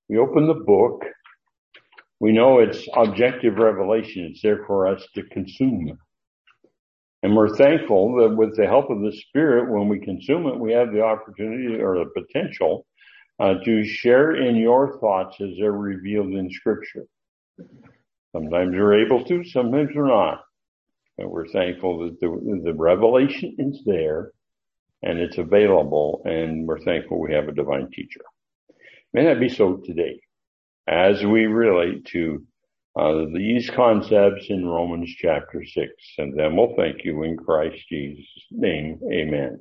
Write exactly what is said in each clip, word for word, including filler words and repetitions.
We open the book. We know it's objective revelation. It's there for us to consume. And we're thankful that with the help of the Spirit, when we consume it, we have the opportunity or the potential uh, to share in your thoughts as they're revealed in Scripture. Sometimes we're able to, sometimes we're not. But we're thankful that the, the revelation is there and it's available, and we're thankful we have a divine teacher. May that be so today as we relate to uh, these concepts in Romans chapter six. And then we'll thank you in Christ Jesus' name. Amen.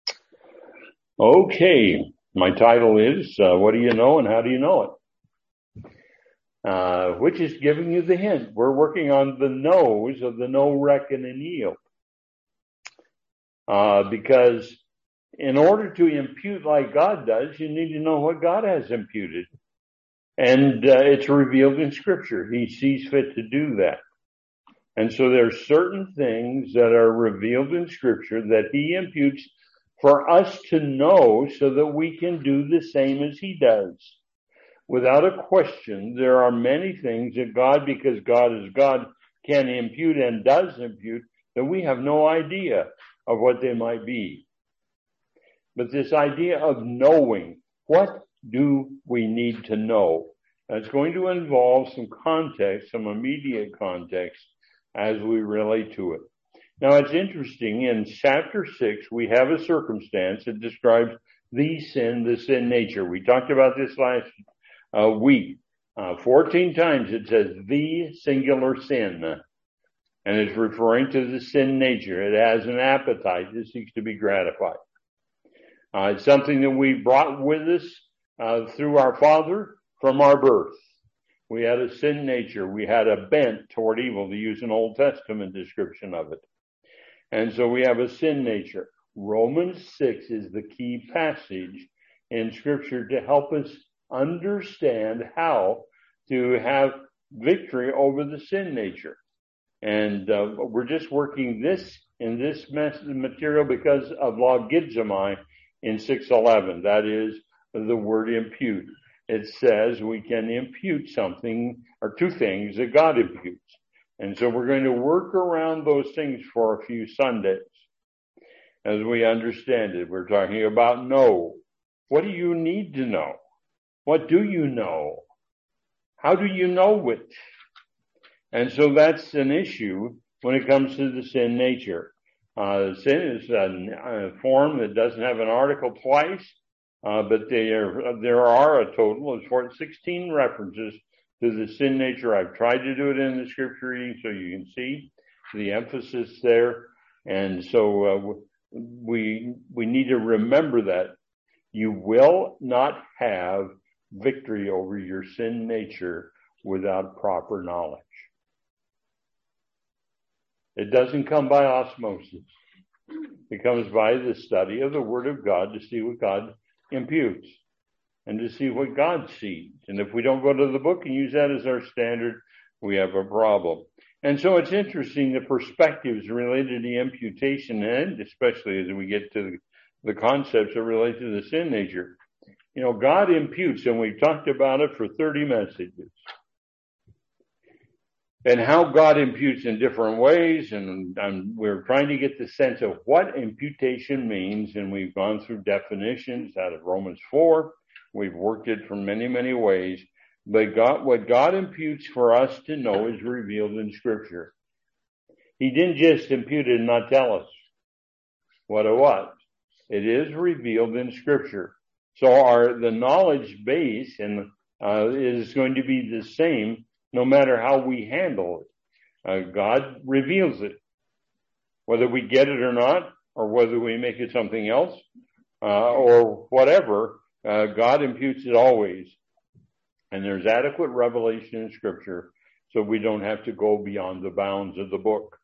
Okay, my title is, uh, What Do You Know and How Do You Know It? Uh, which is giving you the hint. We're working on the knows of the know, reckon, and yield. Uh, because in order to impute like God does, you need to know what God has imputed. And uh, it's revealed in Scripture. He sees fit to do that. And so there's certain things that are revealed in Scripture that He imputes for us to know so that we can do the same as He does. Without a question, there are many things that God, because God is God, can impute and does impute that we have no idea of what they might be. But this idea of knowing, what do we need to know? That's going to involve some context, some immediate context as we relate to it. Now, it's interesting, in chapter six, we have a circumstance that describes the sin, the sin nature. We talked about this last uh, week. Uh, fourteen times it says the singular sin, and it's referring to the sin nature. It has an appetite that seeks to be gratified. Uh, it's something that we brought with us uh, through our Father from our birth. We had a sin nature. We had a bent toward evil, to use an Old Testament description of it. And so we have a sin nature. Romans six is the key passage in Scripture to help us understand how to have victory over the sin nature. And uh, we're just working this in this material because of logizomai in six eleven. That is the word impute. It says we can impute something or two things that God imputes. And so we're going to work around those things for a few Sundays as we understand it. We're talking about know. What do you need to know? What do you know? How do you know it? And so that's an issue when it comes to the sin nature. Uh, sin is a, a form that doesn't have an article twice, uh, but there, there are a total of sixteen references to the sin nature. I've tried to do it in the scripture reading so you can see the emphasis there. And so uh, we we need to remember that you will not have victory over your sin nature without proper knowledge. It doesn't come by osmosis. It comes by the study of the Word of God to see what God imputes and to see what God sees. And if we don't go to the book and use that as our standard, we have a problem. And so it's interesting, the perspectives related to the imputation, and especially as we get to the concepts that relate to the sin nature. You know, God imputes, and we've talked about it for thirty messages. And how God imputes in different ways, and, and we're trying to get the sense of what imputation means, and we've gone through definitions out of Romans four. We've worked it from many, many ways. But God, what God imputes for us to know is revealed in Scripture. He didn't just impute it and not tell us what it was. It is revealed in Scripture. So our the knowledge base and uh, is going to be the same no matter how we handle it. Uh, God reveals it. Whether we get it or not, or whether we make it something else, uh, or whatever, uh, God imputes it always. And there's adequate revelation in Scripture, so we don't have to go beyond the bounds of the book.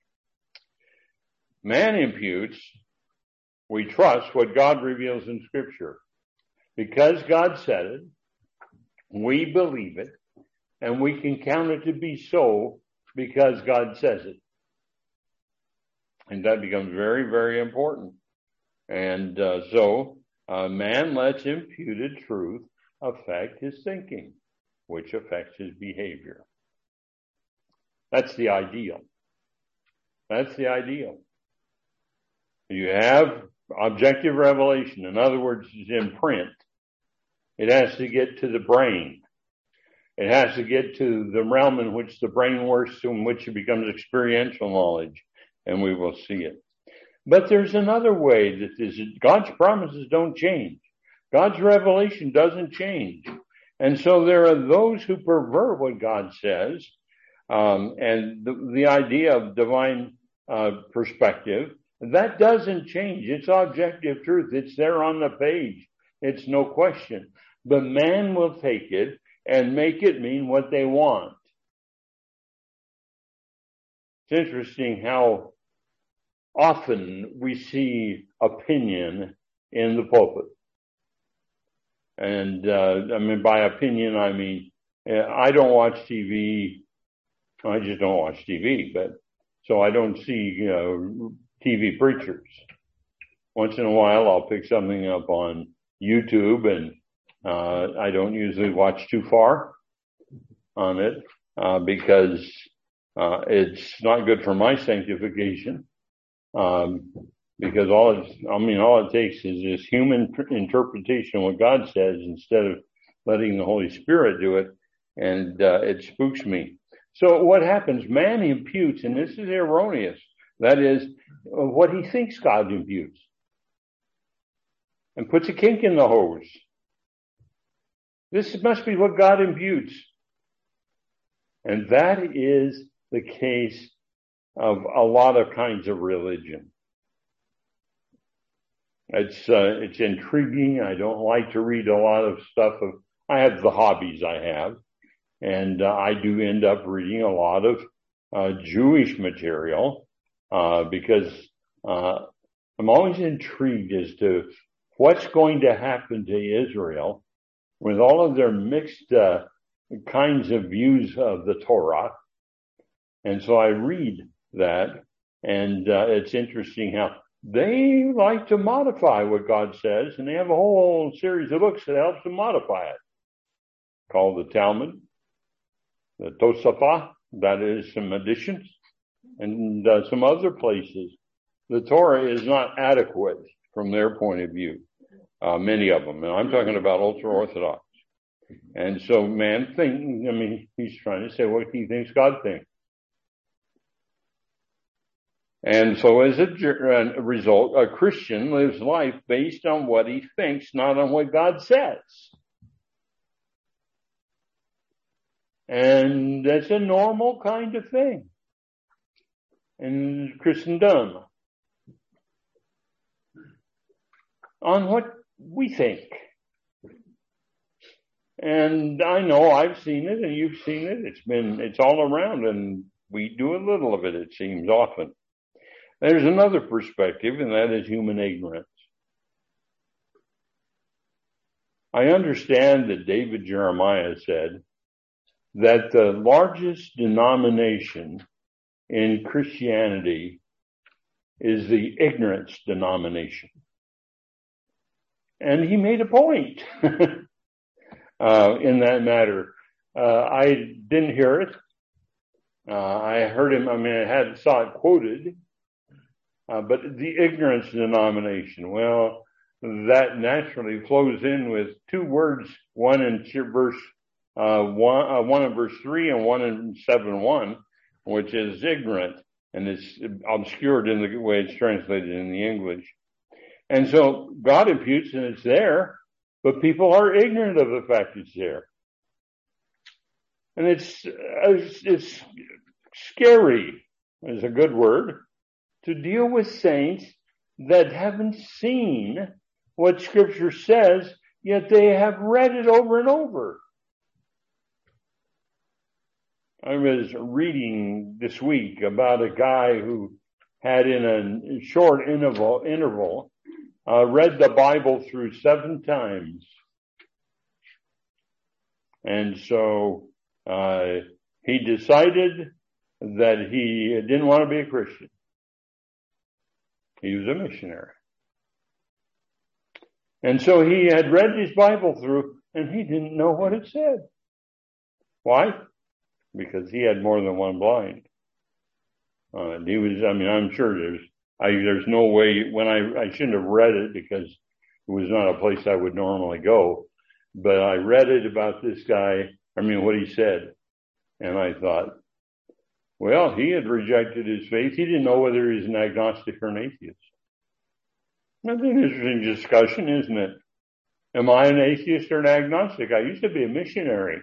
Man imputes, we trust what God reveals in Scripture. Because God said it, we believe it, and we can count it to be so because God says it. And that becomes very, very important. And uh, so uh, man lets imputed truth affect his thinking, which affects his behavior. That's the ideal. That's the ideal. You have objective revelation. In other words, it's in print. It has to get to the brain. It has to get to the realm in which the brain works, in which it becomes experiential knowledge, and we will see it. But there's another way that this is, God's promises don't change. God's revelation doesn't change. And so there are those who pervert what God says, um, and the, the idea of divine uh, perspective, that doesn't change. It's objective truth. It's there on the page. It's no question. But man will take it and make it mean what they want. It's interesting how often we see opinion in the pulpit. And, uh, I mean, by opinion, I mean, I don't watch T V. I just don't watch T V, but so I don't see, you know, T V preachers. Once in a while, I'll pick something up on YouTube, and, uh, I don't usually watch too far on it, uh, because, uh, it's not good for my sanctification. Um, because all it's, I mean, all it takes is this human interpretation of what God says instead of letting the Holy Spirit do it, and uh, it spooks me. So what happens? Man imputes, and this is erroneous. That is what he thinks God imputes, and puts a kink in the hose. This must be what God imputes, and that is the case of a lot of kinds of religion. It's, uh, it's intriguing. I don't like to read a lot of stuff of, I have the hobbies I have, and uh, I do end up reading a lot of, uh, Jewish material, uh, because, uh, I'm always intrigued as to what's going to happen to Israel with all of their mixed, uh, kinds of views of the Torah. And so I read that, and, uh, it's interesting how they like to modify what God says, and they have a whole series of books that helps to modify it, called the Talmud, the Tosafot, that is some additions, and uh, some other places. The Torah is not adequate from their point of view, uh, many of them, and I'm talking about ultra-Orthodox. And so man thinks, I mean, he's trying to say what he thinks God thinks. And so as a result, a Christian lives life based on what he thinks, not on what God says. And that's a normal kind of thing in Christendom. On what we think. And I know I've seen it and you've seen it. It's been, it's all around, and we do a little of it, it seems, often. There's another perspective, and that is human ignorance. I understand that David Jeremiah said that the largest denomination in Christianity is the ignorance denomination. And he made a point uh, in that matter. Uh, I didn't hear it. Uh, I heard him, I mean, I had saw it quoted. Uh, but the ignorance denomination, well, that naturally flows in with two words, one in verse, uh, one, uh, one in verse three and one in seven one, which is ignorant, and it's obscured in the way it's translated in the English. And so God imputes, and it's there, but people are ignorant of the fact it's there. And it's, it's, it's scary, is a good word, to deal with saints that haven't seen what Scripture says, yet they have read it over and over. I was reading this week about a guy who had in a short interval, interval uh, read the Bible through seven times. And so uh, he decided that he didn't want to be a Christian. He was a missionary. And so he had read his Bible through, and he didn't know what it said. Why? Because he had more than one blind. Uh, and he was, I mean, I'm sure there's, I, there's no way when I, I shouldn't have read it because it was not a place I would normally go, but I read it about this guy. I mean, what he said. And I thought, well, he had rejected his faith. He didn't know whether he was an agnostic or an atheist. That's an interesting discussion, isn't it? Am I an atheist or an agnostic? I used to be a missionary,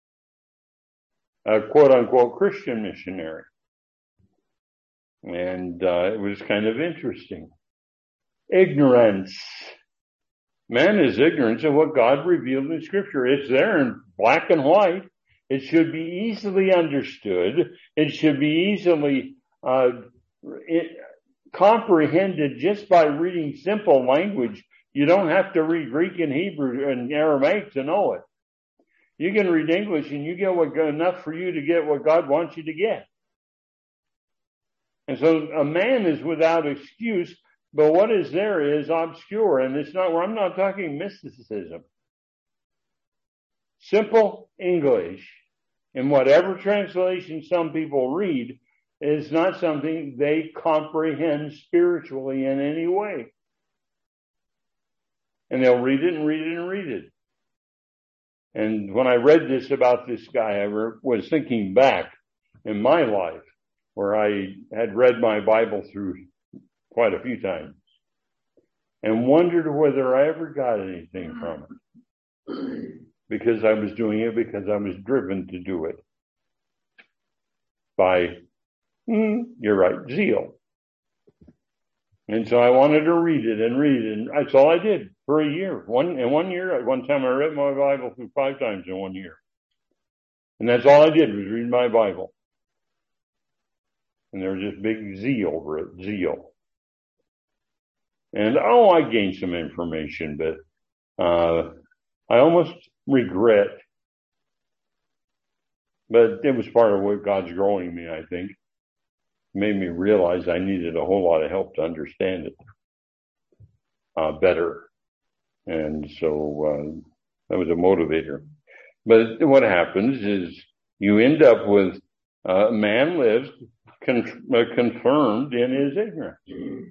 a quote unquote Christian missionary. And uh, it was kind of interesting. Ignorance. Man is ignorant of what God revealed in Scripture. It's there in black and white. It should be easily understood. It should be easily uh, it, comprehended just by reading simple language. You don't have to read Greek and Hebrew and Aramaic to know it. You can read English and you get what enough for you to get what God wants you to get. And so a man is without excuse, but what is there is obscure. And it's not, I'm not talking mysticism. Simple English, in whatever translation some people read, is not something they comprehend spiritually in any way. And they'll read it and read it and read it. And when I read this about this guy, I was thinking back in my life where I had read my Bible through quite a few times and wondered whether I ever got anything from it. Because I was doing it because I was driven to do it by, mm, you're right, zeal. And so I wanted to read it and read it, and that's all I did for a year. One in one year, at one time I read my Bible through five times in one year. And that's all I did was read my Bible. And there was this big zeal over it, zeal. And oh, I gained some information, but uh I almost regret, but it was part of what God's growing me, I think. It made me realize I needed a whole lot of help to understand it uh, better. And so uh, that was a motivator. But what happens is you end up with a uh, man lives con- uh, confirmed in his ignorance.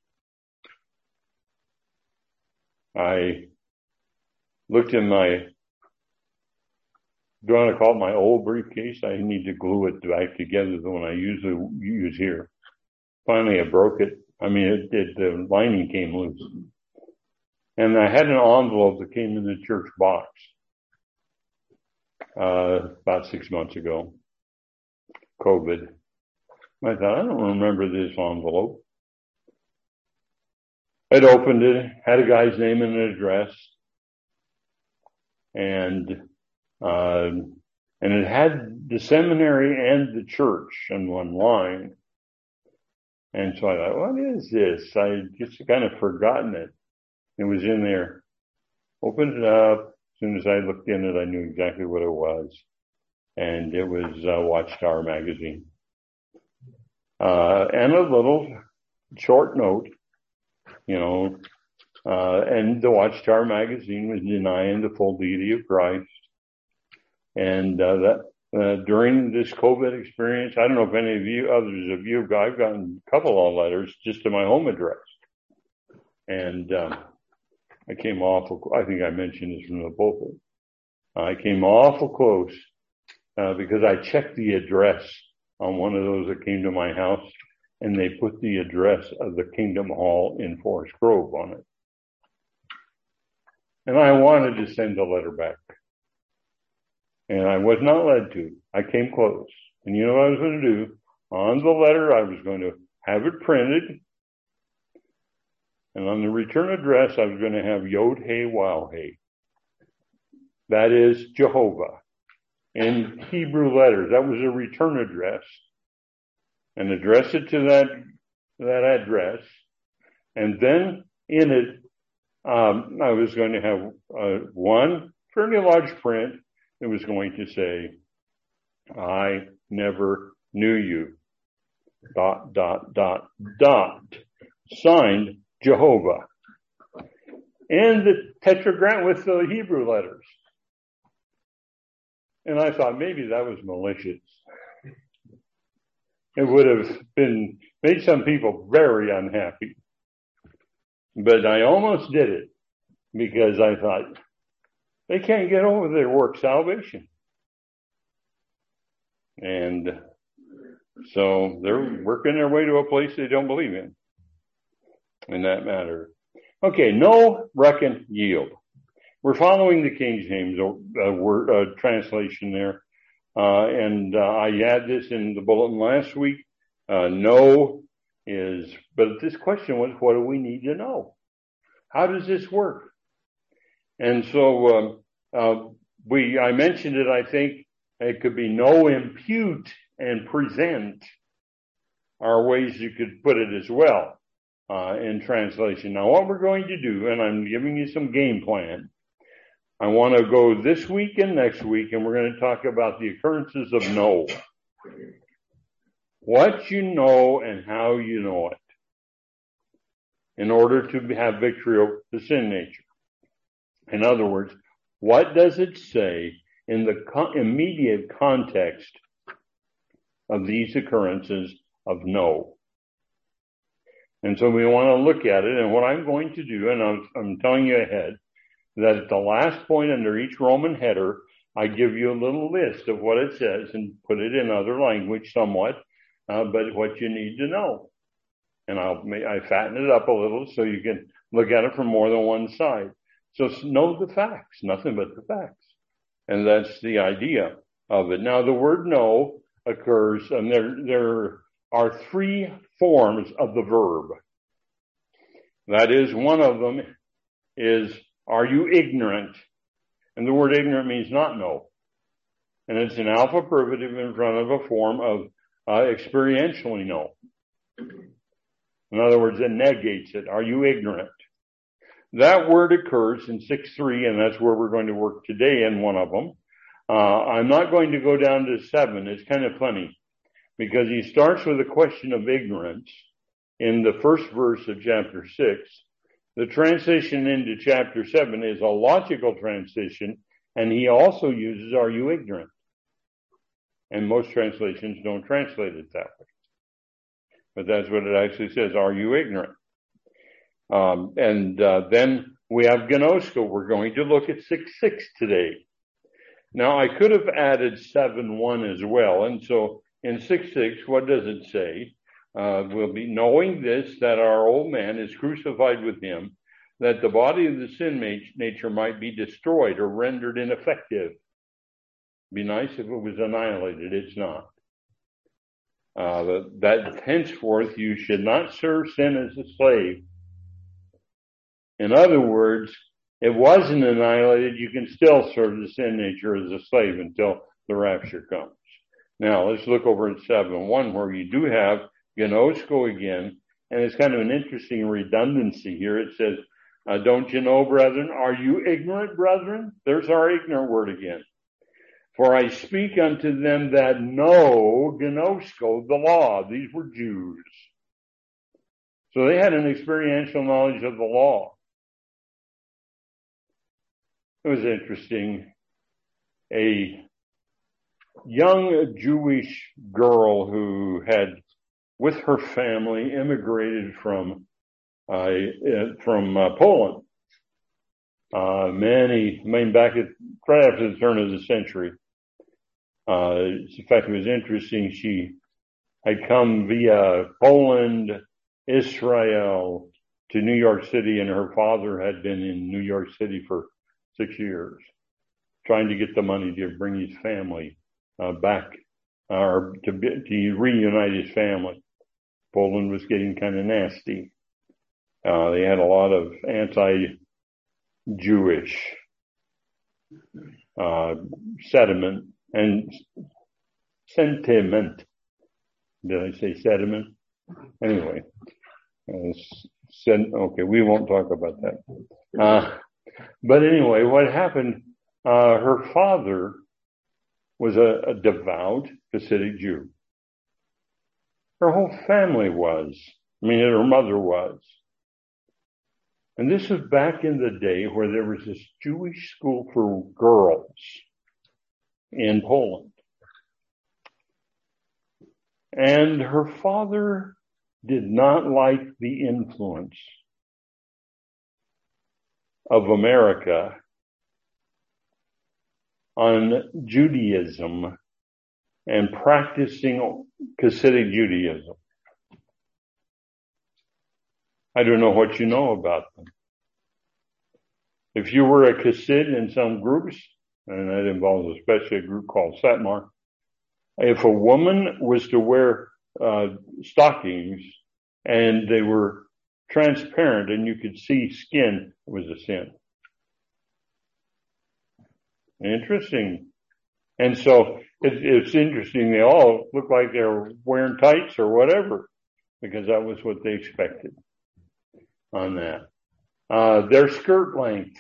I looked in my, do I want to call it my old briefcase? I need to glue it back together, the one I usually use here. Finally, I broke it. I mean, it, it, the lining came loose. And I had an envelope that came in the church box, uh, about six months ago. COVID. I thought, I don't remember this envelope. I'd opened it, had a guy's name and an address. And, uh, and it had the seminary and the church in one line. And so I thought, what is this? I just kind of forgotten it. It was in there. Opened it up. As soon as I looked in it, I knew exactly what it was. And it was uh, Watchtower magazine. Uh, and a little short note, you know, Uh, and the Watchtower magazine was denying the full deity of Christ. And uh, that uh, during this COVID experience, I don't know if any of you, others of you, I've gotten a couple of letters just to my home address. And um, I came awful, I think I mentioned this from the pulpit. I came awful close uh, because I checked the address on one of those that came to my house, and they put the address of the Kingdom Hall in Forest Grove on it. And I wanted to send a letter back. And I was not led to. I came close. And you know what I was going to do? On the letter, I was going to have it printed. And on the return address, I was going to have Yod-Heh-Waw-Heh. That is Jehovah. In Hebrew letters, that was a return address. And address it to that, that address. And then in it, Um, I was going to have uh, one fairly large print. It was going to say, I never knew you. Dot, dot, dot, dot. Signed, Jehovah. And the tetragram with the Hebrew letters. And I thought maybe that was malicious. It would have been made some people very unhappy. But I almost did it because I thought they can't get over their work salvation. And so they're working their way to a place they don't believe in, in that matter. Okay, know, reckon, yield. We're following the King James uh, word uh, translation there. Uh, and uh, I had this in the bulletin last week. Uh, know is, but this question was, what do we need to know? How does this work? And so um, uh, we, I mentioned it, I think it could be know, impute, and present are ways you could put it as well uh, in translation. Now what we're going to do, and I'm giving you some game plan, I want to go this week and next week, and we're going to talk about the occurrences of know. What you know and how you know it in order to have victory over the sin nature. In other words, what does it say in the co- immediate context of these occurrences of know? And so we want to look at it, and what I'm going to do, and I'm, I'm telling you ahead, that at the last point under each Roman header, I give you a little list of what it says and put it in other language somewhat, uh, but what you need to know. And I'll I fatten it up a little so you can look at it from more than one side. So know the facts, nothing but the facts. And that's the idea of it. Now the word know occurs, and there, there are three forms of the verb. That is, one of them is, are you ignorant? And the word ignorant means not know. And it's an alpha privative in front of a form of uh, experientially know. In other words, it negates it. Are you ignorant? That word occurs in six three, and that's where we're going to work today in one of them. Uh, I'm not going to go down to seven. It's kind of funny because he starts with a question of ignorance in the first verse of chapter six. The transition into chapter seven is a logical transition, and he also uses, are you ignorant? And most translations don't translate it that way. But that's what it actually says, are you ignorant? Um, and uh, then we have gnosko. We're going to look at six six today. Now, I could have added seven one as well. And so in six six, what does it say? Uh, we'll be knowing this, that our old man is crucified with him, that the body of the sin nature might be destroyed or rendered ineffective. Be nice if it was annihilated. It's not. Uh, that, that henceforth you should not serve sin as a slave. In other words, it wasn't annihilated. You can still serve the sin nature as a slave until the rapture comes. Now let's look over at seven one, where you do have gnosko again, and it's kind of an interesting redundancy here. It says, uh, don't you know, brethren? Are you ignorant, brethren? There's our ignorant word again. For I speak unto them that know, gnosko, the law. These were Jews. So they had an experiential knowledge of the law. It was interesting. A young Jewish girl who had, with her family, immigrated from uh, from uh, Poland. Uh, many, I mean, back at, right after the turn of the century. Uh, in fact, it was interesting. She had come via Poland, Israel to New York City, and her father had been in New York City for six years, trying to get the money to bring his family uh, back, or to, to reunite his family. Poland was getting kind of nasty. Uh, they had a lot of anti-Jewish uh, sediment and sentiment. Did I say sediment? Anyway, uh, sen- okay, we won't talk about that. Uh, but anyway, what happened, uh, her father was a, a devout Hasidic Jew. Her whole family was. I mean, her mother was. And this was back in the day where there was this Jewish school for girls in Poland. And her father did not like the influence of America on Judaism and practicing Hasidic Judaism. I don't know what you know about them. If you were a Hasid in some groups, and that involves especially a group called Satmar, if a woman was to wear uh, stockings and they were transparent and you could see skin, it was a sin. Interesting. And so it, it's interesting. They all look like they're wearing tights or whatever, because that was what they expected on that. Uh, their skirt length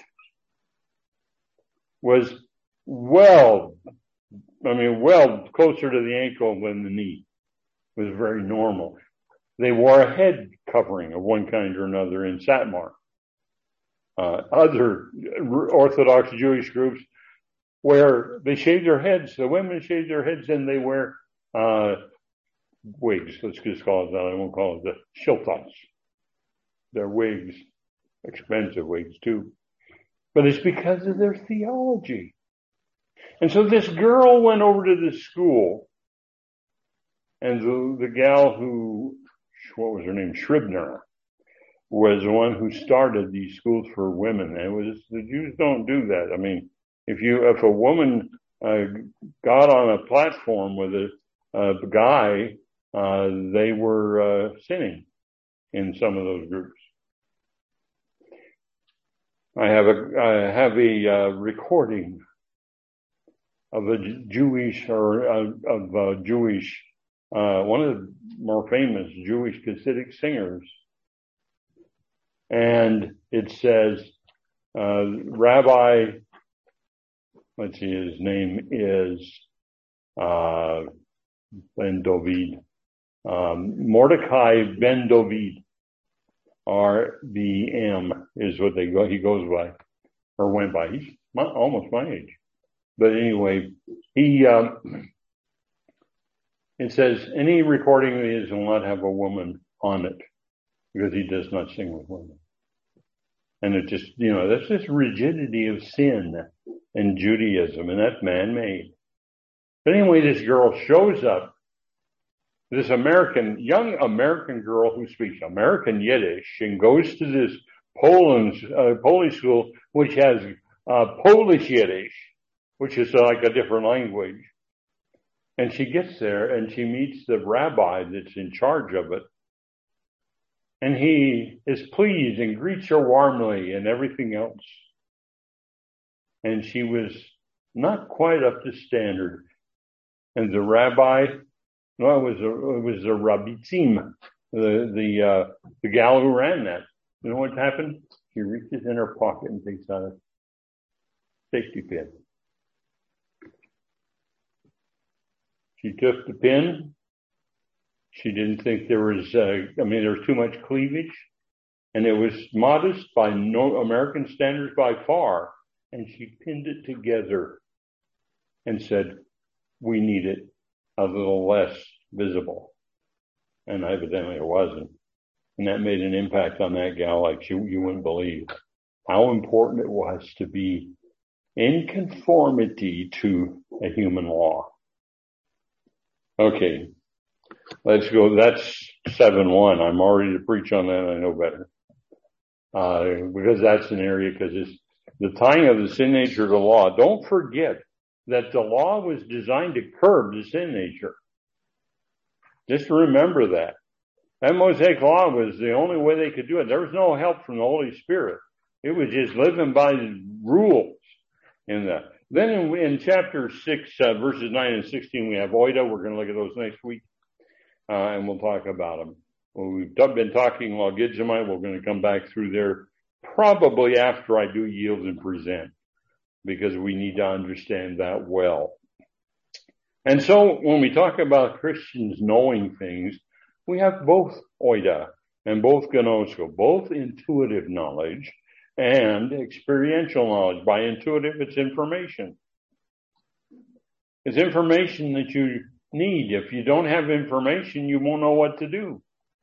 was well, I mean, well closer to the ankle than the knee. It was very normal. They wore a head covering of one kind or another in Satmar. Uh, other Orthodox Jewish groups where they shave their heads, the women shave their heads and they wear uh, wigs. Let's just call it that. I won't call it the shiltas. They're wigs, expensive wigs too. But it's because of their theology. And so this girl went over to the school, and the, the gal who, what was her name, Scribner, was the one who started these schools for women. And it was, the Jews don't do that. I mean, if you, if a woman uh, got on a platform with a, a guy, uh, they were uh, sinning in some of those groups. I have a, I have a uh, recording of a Jewish or uh, of a Jewish, uh, one of the more famous Jewish Hasidic singers. And it says, uh, Rabbi, let's see, his name is, uh, Ben David, um, Mordecai Ben David. R B M is what they go, he goes by, or went by. He's my, almost my age. But anyway, he, um, it says, any recording of his will not have a woman on it, because he does not sing with women. And it just, you know, that's this rigidity of sin in Judaism, and that's man-made. But anyway, this girl shows up, this American, young American girl who speaks American Yiddish and goes to this Poland, uh, Polish school, which has uh, Polish Yiddish, which is uh, like a different language. And she gets there and she meets the rabbi that's in charge of it. And he is pleased and greets her warmly and everything else. And she was not quite up to standard. And the rabbi, no, it was a, it was the Rabbitzim, the, the, uh, the gal who ran that. You know what happened? She reaches in her pocket and takes out a safety pin. She took the pin. She didn't think there was, uh, I mean, there was too much cleavage, and it was modest by no American standards by far. And she pinned it together and said, we need it a little less visible. And evidently it wasn't. And that made an impact on that gal like you, you wouldn't believe how important it was to be in conformity to a human law. Okay, let's go. That's seven one. I'm already to preach on that. I know better. Uh, because that's an area, because it's the tying of the sin nature to the law. Don't forget that the law was designed to curb the sin nature. Just remember that. That Mosaic law was the only way they could do it. There was no help from the Holy Spirit. It was just living by the rules in that. Then in, in chapter six, uh, verses nine and sixteen, we have Oida. We're going to look at those next week, uh, and we'll talk about them. Well, we've been talking Logizomai. We're going to come back through there probably after I do yield and present, because we need to understand that well. And so when we talk about Christians knowing things, we have both Oida and both Gnosko, both intuitive knowledge and experiential knowledge. By intuitive, it's information. It's information that you need. If you don't have information, you won't know what to do.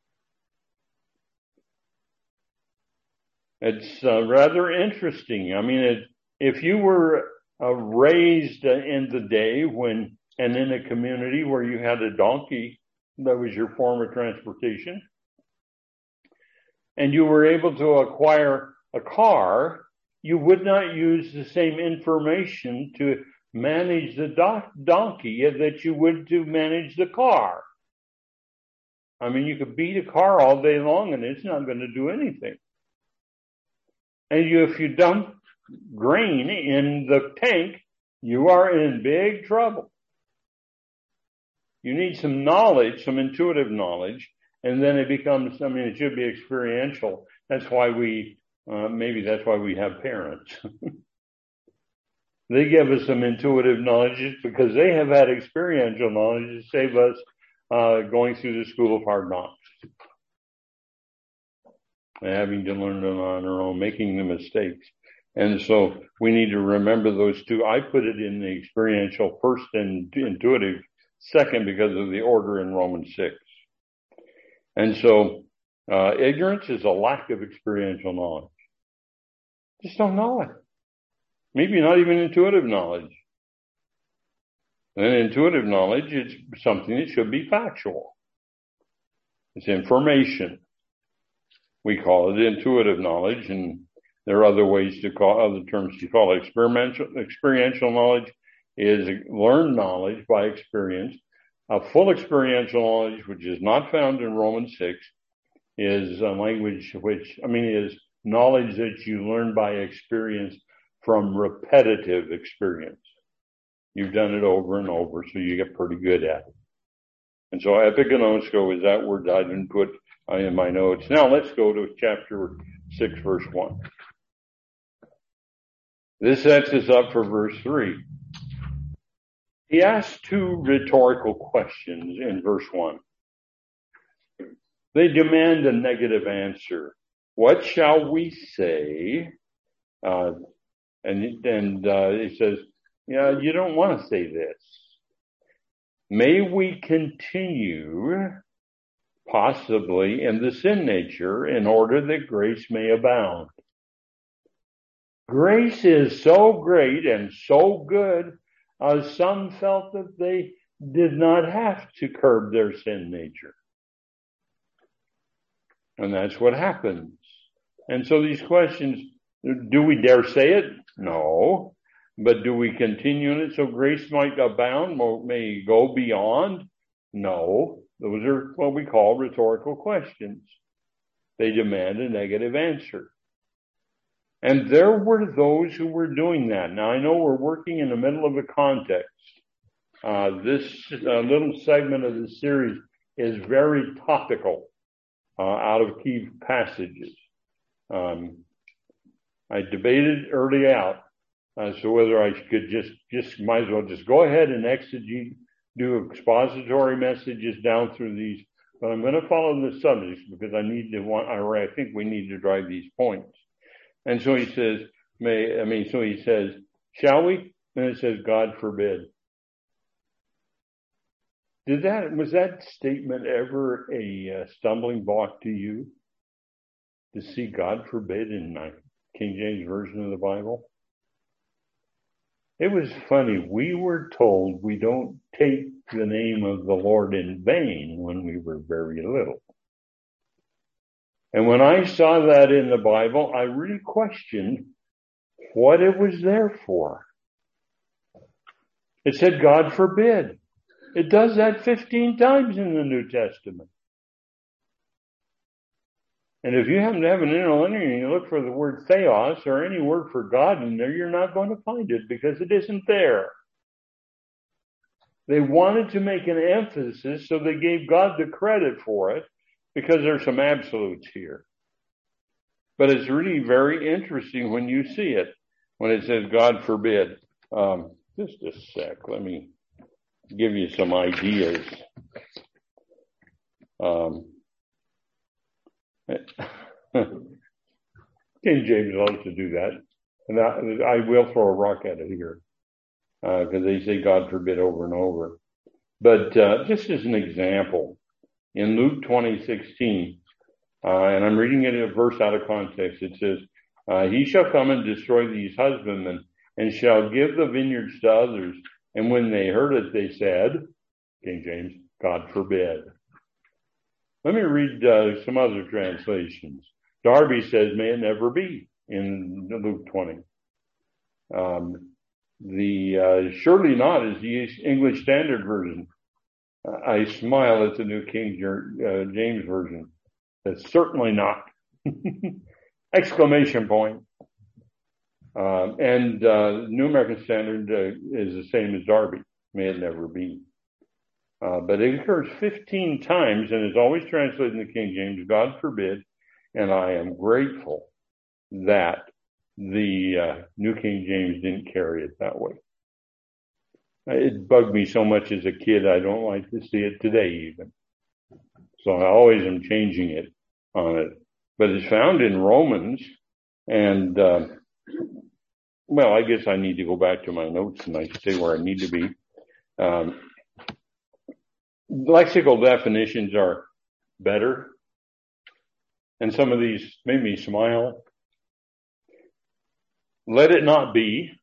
It's uh, rather interesting. I mean, it, if you were uh, raised uh, in the day when, and in a community where you had a donkey, that was your form of transportation, and you were able to acquire a car, you would not use the same information to manage the do- donkey that you would to manage the car. I mean, you could beat a car all day long and it's not going to do anything. And you, if you dump grain in the tank, you are in big trouble. You need some knowledge, some intuitive knowledge, and then it becomes, I mean, it should be experiential. That's why we, uh, maybe that's why we have parents. They give us some intuitive knowledge because they have had experiential knowledge to save us uh, going through the school of hard knocks. And having to learn it on our own, making the mistakes. And so we need to remember those two. I put it in the experiential first and intuitive second because of the order in Romans six. And so uh, ignorance is a lack of experiential knowledge. Just don't know it. Maybe not even intuitive knowledge. And intuitive knowledge is something that should be factual. It's information. We call it intuitive knowledge, and there are other ways to call, other terms to call it. Experiential, experiential knowledge is learned knowledge by experience. A full experiential knowledge, which is not found in Romans six, is a language which, I mean, is knowledge that you learn by experience from repetitive experience. You've done it over and over, so you get pretty good at it. And so epigenosko is that word I didn't put in my notes. Now let's go to chapter six, verse one. This sets us up for verse three. He asks two rhetorical questions in verse one. They demand a negative answer. What shall we say? Uh, and and uh, he says, yeah, you don't want to say this. May we continue possibly in the sin nature in order that grace may abound. Grace is so great and so good, uh, some felt that they did not have to curb their sin nature. And that's what happens. And so these questions, do we dare say it? No. But do we continue in it so grace might abound, may go beyond? No. Those are what we call rhetorical questions. They demand a negative answer. And there were those who were doing that. Now, I know we're working in the middle of a context. Uh, this uh, little segment of the series is very topical uh, out of key passages. Um, I debated early out as to whether I could just, just might as well just go ahead and exegete, do expository messages down through these. But I'm going to follow the subjects because I need to want, I think we need to drive these points. And so he says, may, I mean, so he says, shall we? And it says, God forbid. Did that, was that statement ever a uh, stumbling block to you? To see God forbid in my King James Version of the Bible? It was funny. We were told we don't take the name of the Lord in vain when we were very little. And when I saw that in the Bible, I really questioned what it was there for. It said, God forbid. It does that fifteen times in the New Testament. And if you happen to have an interlinear and you look for the word theos or any word for God in there, you're not going to find it because it isn't there. They wanted to make an emphasis, so they gave God the credit for it because there's some absolutes here. But it's really very interesting when you see it, when it says God forbid. Um, just a sec, let me give you some ideas. Um, King James loves to do that, and I, I will throw a rock at it here. because uh, they say God forbid over and over. But uh, just as an example, in Luke twenty sixteen, uh, and I'm reading it a verse out of context, it says, uh, he shall come and destroy these husbandmen and shall give the vineyards to others. And when they heard it, they said, King James, God forbid. Let me read uh, some other translations. Darby says, may it never be, in Luke twenty. Um, the uh, surely not is the English Standard Version. Uh, I smile at the New King uh, James Version. That's certainly not. Exclamation point. Uh, and uh, New American Standard uh, is the same as Darby. May it never be. Uh, but it occurs fifteen times and is always translated in the King James, God forbid. And I am grateful that the uh, New King James didn't carry it that way. It bugged me so much as a kid, I don't like to see it today even. So I always am changing it on it. But it's found in Romans. And, uh, well, I guess I need to go back to my notes and I say where I need to be. Um, lexical definitions are better. And some of these made me smile. Let it not be.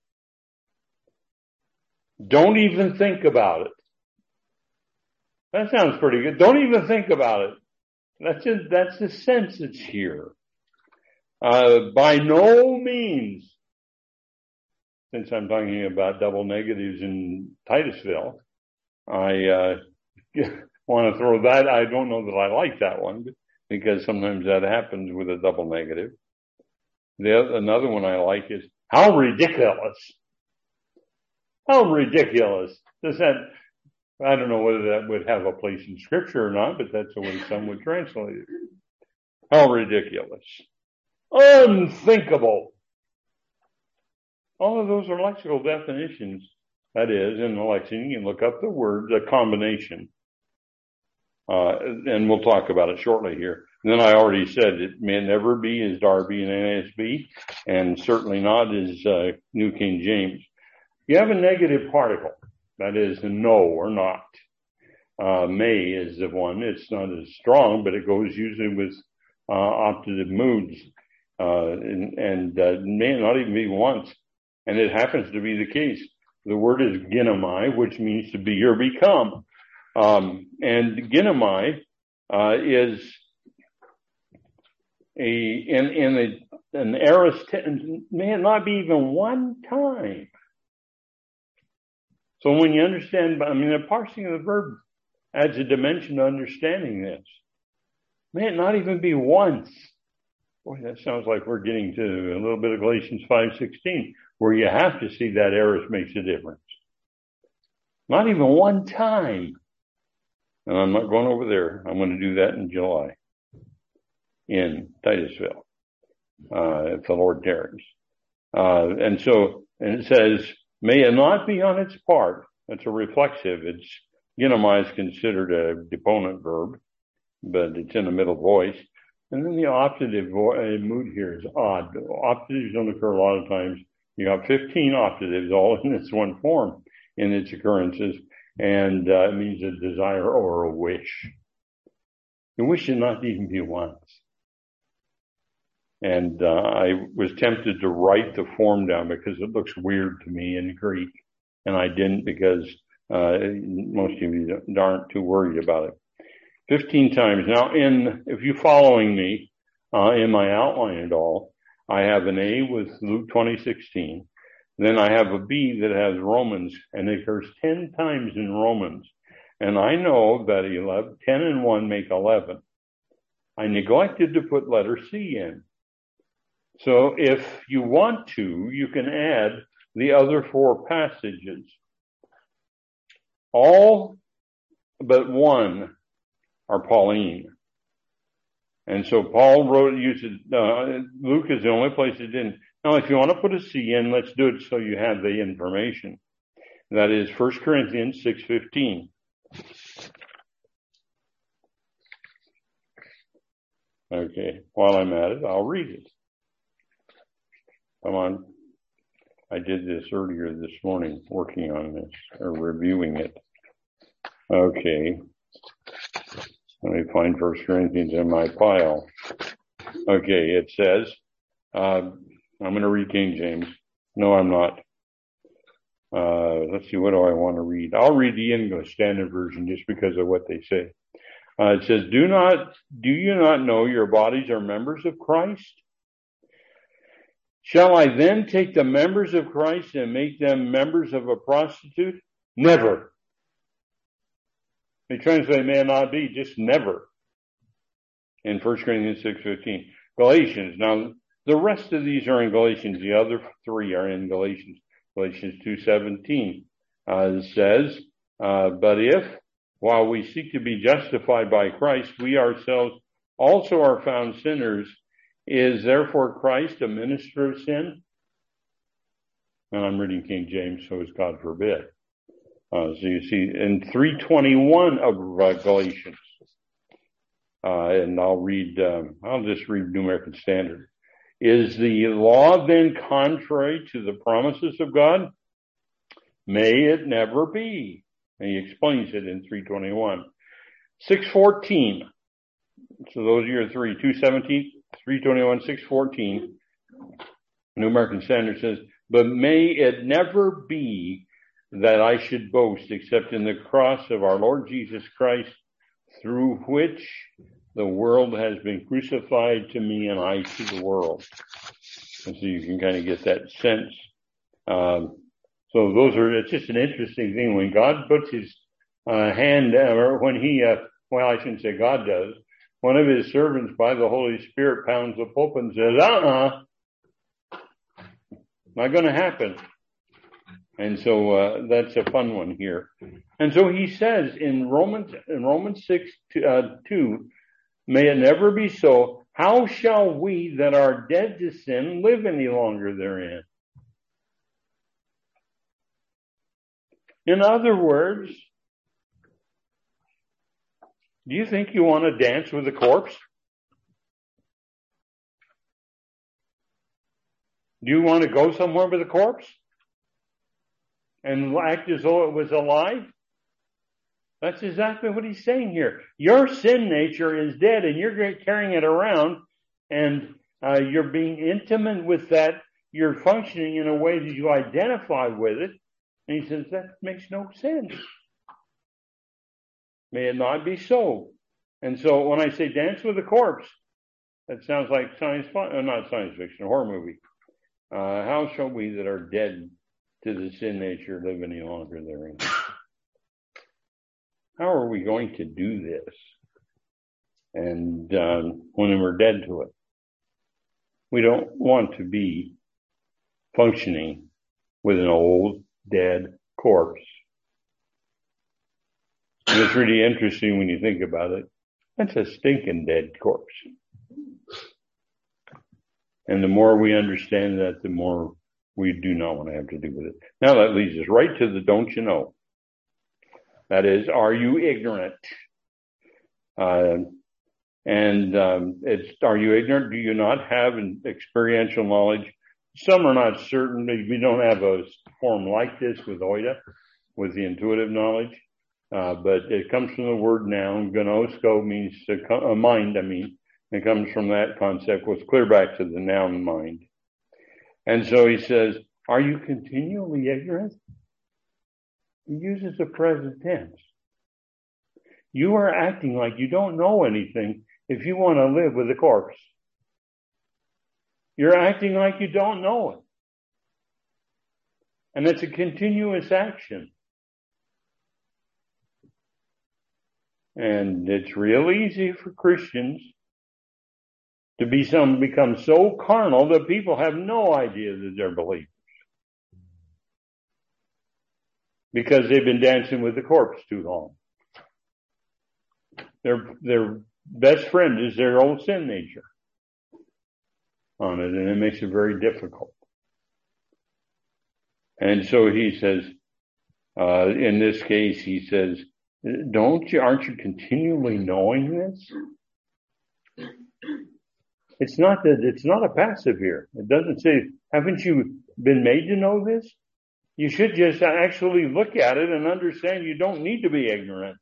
Don't even think about it. That sounds pretty good. Don't even think about it. That's it. That's the sense that's here. Uh, by no means, since I'm talking about double negatives in Titusville, I uh, want to throw that. I don't know that I like that one because sometimes that happens with a double negative. The other, another one I like is how ridiculous. How ridiculous. Does that, I don't know whether that would have a place in Scripture or not, but that's the way some would translate it. How ridiculous. Unthinkable. All of those are lexical definitions. That is, in the lexicon, you can look up the word, the combination. Uh, and we'll talk about it shortly here. And then I already said it may never be as Darby and N A S B, and certainly not as uh, New King James. You have a negative particle, that is a no or not. Uh, may is the one. It's not as strong, but it goes usually with uh, optative moods, uh, and, and uh, may not even be once. And it happens to be the case. The word is ginomai, which means to be or become. Um, and ginomai uh, is a in in a, an aorist, may it not be even one time. So when you understand, I mean, the parsing of the verb adds a dimension to understanding this. May it not even be once. Boy, that sounds like we're getting to a little bit of Galatians five sixteen, where you have to see that aorist makes a difference. Not even one time. And I'm not going over there. I'm going to do that in July in Titusville, uh, if the Lord tarries. Uh, and so, and it says, may it not be on its part. That's a reflexive. It's, ginomai is considered a deponent verb, but it's in the middle voice. And then the optative vo- mood here is odd. Optatives don't occur a lot of times. You got fifteen optatives all in this one form in its occurrences. And uh, it means a desire or a wish. The wish should not even be once. And uh, I was tempted to write the form down because it looks weird to me in Greek. And I didn't because uh, most of you aren't too worried about it. Fifteen times. Now, in if you're following me uh, in my outline at all, I have an A with Luke twenty sixteen. Then I have a B that has Romans, and it occurs ten times in Romans. And I know that eleven, ten and one make eleven. I neglected to put letter C in. So if you want to, you can add the other four passages. All but one are Pauline. And so Paul wrote, uses, uh, Luke is the only place it didn't. Now, if you want to put a C in, let's do it so you have the information. That is First Corinthians six fifteen. Okay, while I'm at it, I'll read it. Come on. I did this earlier this morning, working on this, or reviewing it. Okay. Let me find First Corinthians in my pile. Okay, it says, uh, I'm going to read King James. No, I'm not. Uh, let's see, what do I want to read? I'll read the English Standard Version just because of what they say. Uh, it says, do not, do you not know your bodies are members of Christ? Shall I then take the members of Christ and make them members of a prostitute? Never. They translate may not be, just never. In First Corinthians six fifteen. Galatians. Now, the rest of these are in Galatians. The other three are in Galatians. Galatians two seventeen uh, says, uh, but if, while we seek to be justified by Christ, we ourselves also are found sinners, is therefore Christ a minister of sin? And I'm reading King James, so is God forbid. Uh, so you see, in three twenty-one of uh, Galatians, uh, and I'll read, um, I'll just read New American Standard. Is the law then contrary to the promises of God? May it never be. And he explains it in three twenty-one. six fourteen. So those are your three. two seventeen, three twenty-one, six fourteen. New American Standard says, but may it never be that I should boast except in the cross of our Lord Jesus Christ, through which the world has been crucified to me and I to the world. And so you can kind of get that sense. Um, so those are, it's just an interesting thing. When God puts his uh, hand, or when he, uh, well, I shouldn't say God does, one of his servants by the Holy Spirit pounds the pulpit and says, uh-uh, not going to happen. And so uh, that's a fun one here. And so he says in Romans, in Romans six, uh, two, may it never be so. How shall we that are dead to sin live any longer therein? In other words, do you think you want to dance with a corpse? Do you want to go somewhere with a corpse and act as though it was alive? That's exactly what he's saying here. Your sin nature is dead and you're carrying it around, and uh, you're being intimate with that. You're functioning in a way that you identify with it. And he says, that makes no sense. May it not be so. And so when I say dance with a corpse, that sounds like science, uh, not science fiction, a horror movie. Uh, how shall we that are dead to the sin nature live any longer therein? How are we going to do this? And um, when we're dead to it, we don't want to be functioning with an old, dead corpse. And it's really interesting when you think about it. That's a stinking dead corpse. And the more we understand that, the more we do not want to have to do with it. Now that leads us right to the don't you know. That is, are you ignorant? Uh, and um, it's, are you ignorant? Do you not have an experiential knowledge? Some are not certain. We don't have a form like this with O I D A, with the intuitive knowledge. Uh, but it comes from the word noun. Gnosko means to, a mind, I mean. It comes from that concept, was clear back to the noun mind. And so he says, are you continually ignorant? He uses the present tense. You are acting like you don't know anything if you want to live with a corpse. You're acting like you don't know it. And it's a continuous action. And it's real easy for Christians to be some become so carnal that people have no idea that they're believers. Because they've been dancing with the corpse too long. Their, their best friend is their old sin nature on it, and it makes it very difficult. And so he says, uh, in this case, he says, don't you, aren't you continually knowing this? It's not that, it's not a passive here. It doesn't say, haven't you been made to know this? You should just actually look at it and understand you don't need to be ignorant.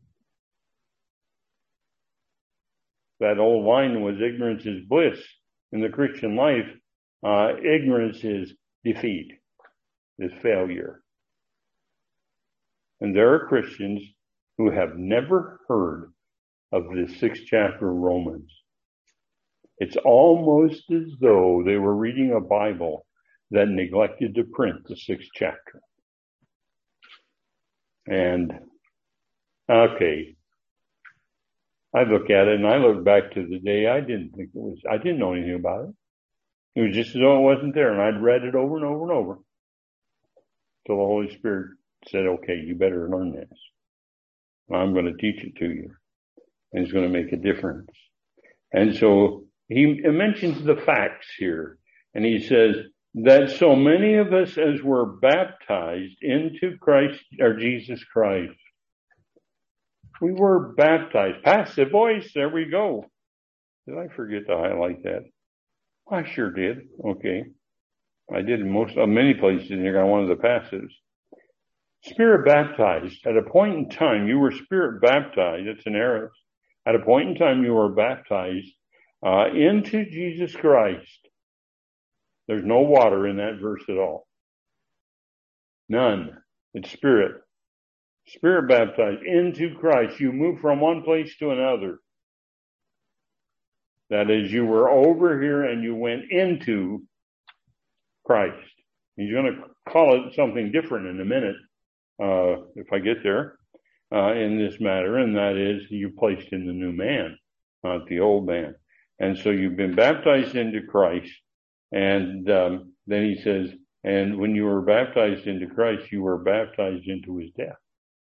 That old line was ignorance is bliss. In the Christian life, uh, ignorance is defeat, is failure. And there are Christians who have never heard of the sixth chapter of Romans. It's almost as though they were reading a Bible that neglected to print the sixth chapter. And, okay, I look at it and I look back to the day I didn't think it was, I didn't know anything about it. It was just as though it wasn't there, and I'd read it over and over and over till the Holy Spirit said, okay, you better learn this. I'm going to teach it to you. And it's going to make a difference. And so he mentions the facts here. And he says that so many of us as were baptized into Christ, or Jesus Christ, we were baptized. Passive voice, there we go. Did I forget to highlight that? I sure did. Okay. I did in most, uh, many places in here. I wanted the passives. Spirit baptized. At a point in time, you were spirit baptized. It's an aorist. At a point in time, you were baptized uh, into Jesus Christ. There's no water in that verse at all. None. It's spirit. Spirit baptized into Christ. You move from one place to another. That is, you were over here and you went into Christ. He's going to call it something different in a minute, uh, if I get there, uh, in this matter, and that is you placed in the new man, not the old man. And so you've been baptized into Christ, and um, then he says, and when you were baptized into Christ, you were baptized into his death.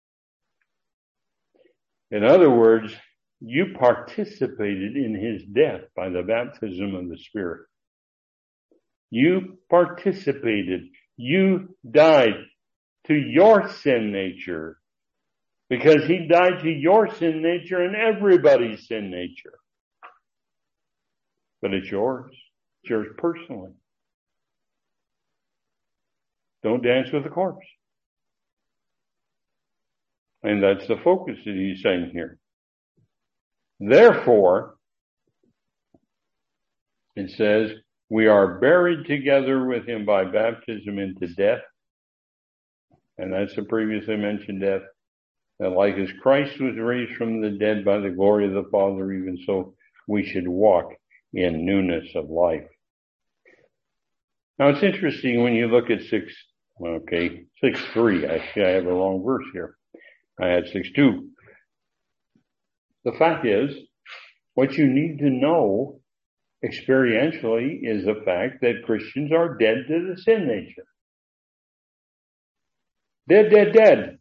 In other words, you participated in his death by the baptism of the Spirit. You participated. You died to your sin nature because he died to your sin nature and everybody's sin nature. But it's yours. It's yours personally. Don't dance with the corpse. And that's the focus that he's saying here. Therefore, it says, we are buried together with him by baptism into death. And that's the previously mentioned death. That like as Christ was raised from the dead by the glory of the Father, even so we should walk in newness of life. Now it's interesting when you look at six, okay, six three. Actually, I have a wrong verse here. I had six two. The fact is, what you need to know experientially is the fact that Christians are dead to the sin nature. Dead, dead, dead.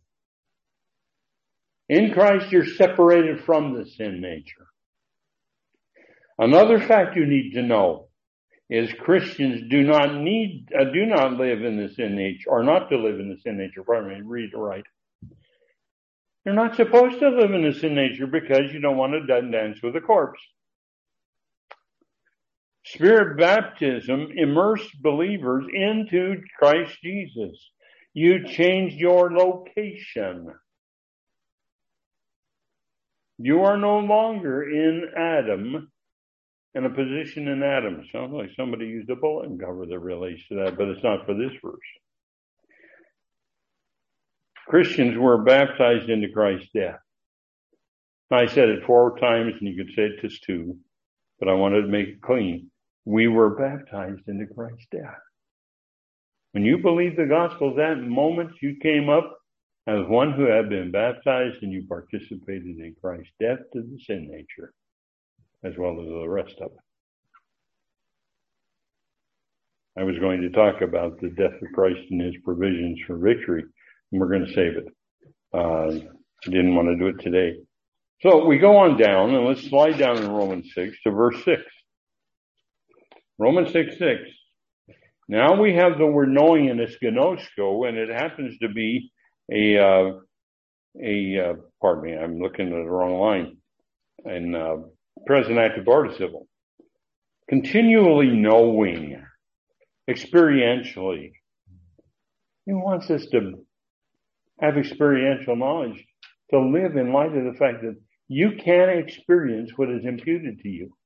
In Christ, you're separated from the sin nature. Another fact you need to know is Christians do not need, uh, do not live in the sin nature, or not to live in the sin nature. Pardon me, read it right. You're not supposed to live in the sin nature because you don't want to dance with a corpse. Spirit baptism immersed believers into Christ Jesus. You changed your location. You are no longer in Adam, in a position in Adam. Sounds like somebody used a bulletin cover that relates to that, but it's not for this verse. Christians were baptized into Christ's death. I said it four times, and you could say it just two, but I wanted to make it clean. We were baptized into Christ's death. When you believe the gospel, that moment you came up as one who had been baptized and you participated in Christ's death to the sin nature, as well as the rest of it. I was going to talk about the death of Christ and his provisions for victory, and we're going to save it. Uh, I didn't want to do it today. So we go on down, and let's slide down in Romans six to verse six. Romans six, six. Now we have the word knowing in this gnosko, and it happens to be a, uh, a, uh, pardon me, I'm looking at the wrong line, in uh, present active participle. Continually knowing. experientially. He wants us to have experiential knowledge, to live in light of the fact that you can experience what is imputed to you.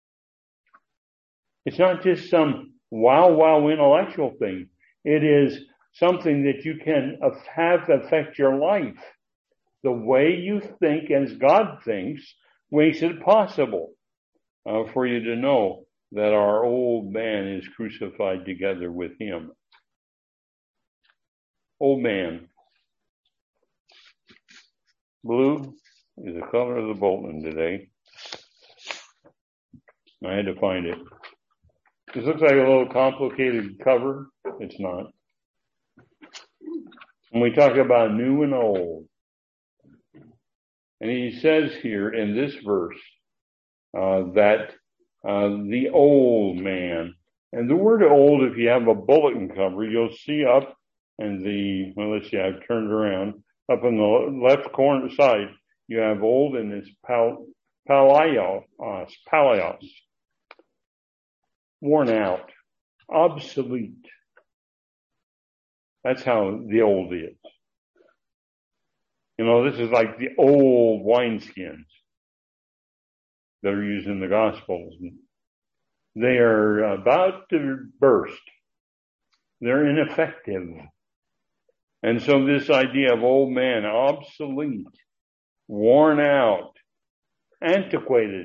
It's not just some wow, wow intellectual thing. It is something that you can have affect your life. The way you think as God thinks makes it possible uh, for you to know that our old man is crucified together with him. Old man. Blue is the color of the Bolton today. I had to find it. This looks like a little complicated cover. It's not. When we talk about new and old, and he says here in this verse uh, that uh, the old man, and the word old, if you have a bulletin cover, you'll see up in the, well, let's see, I've turned around, up on the left corner side, you have old and it's pal, palaios, uh, palaios, worn out, obsolete. That's how the old is. You know, this is like the old wineskins that are used in the Gospels. They are about to burst. They're ineffective. And so this idea of old man, obsolete, worn out, antiquated,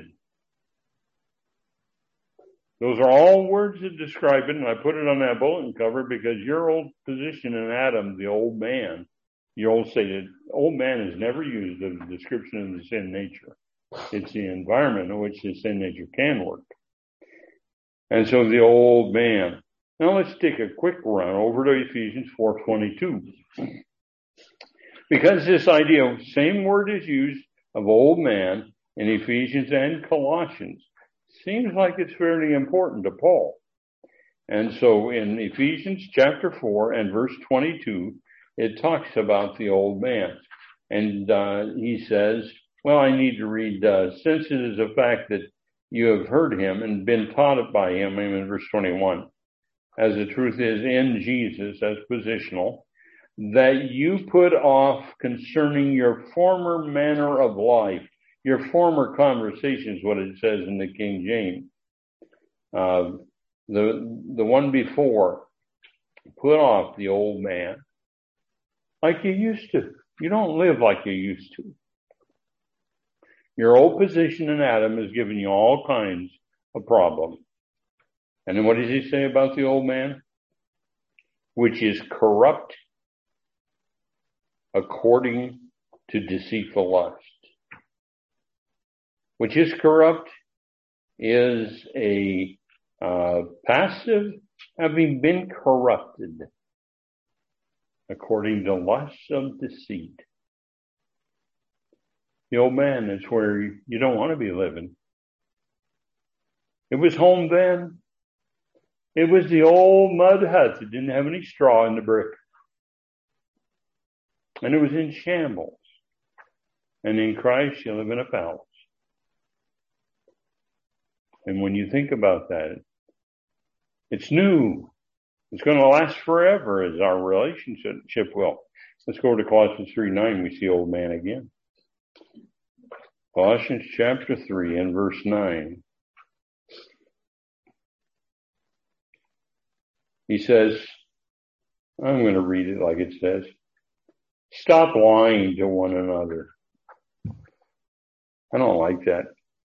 those are all words that describe it, and I put it on that bulletin cover because your old position in Adam, the old man, your old stated, old man is never used as a description of the sin nature. It's the environment in which the sin nature can work. And so the old man. Now let's take a quick run over to Ephesians four twenty-two. Because this idea, same word is used of old man in Ephesians and Colossians. Seems like it's fairly important to Paul. And so in Ephesians chapter four and verse twenty-two, it talks about the old man. And uh, he says, well, I need to read, uh, since it is a fact that you have heard him and been taught by him, I'm in verse twenty-one, as the truth is in Jesus, as positional, that you put off concerning your former manner of life, your former conversations, what it says in the King James. Uh, the, the one before, put off the old man like you used to. You don't live like you used to. Your old position in Adam has given you all kinds of problems. And then what does he say about the old man? Which is corrupt according to deceitful lust. Which is corrupt is a uh, passive having been corrupted according to lusts of deceit. The old man is where you don't want to be living. It was home then. It was the old mud hut that didn't have any straw in the brick. And it was in shambles. And in Christ, you live in a palace. And when you think about that, it's new. It's going to last forever as our relationship will. Let's go to Colossians three nine. We see old man again. Colossians chapter three and verse nine. He says, I'm going to read it like it says, stop lying to one another. I don't like that.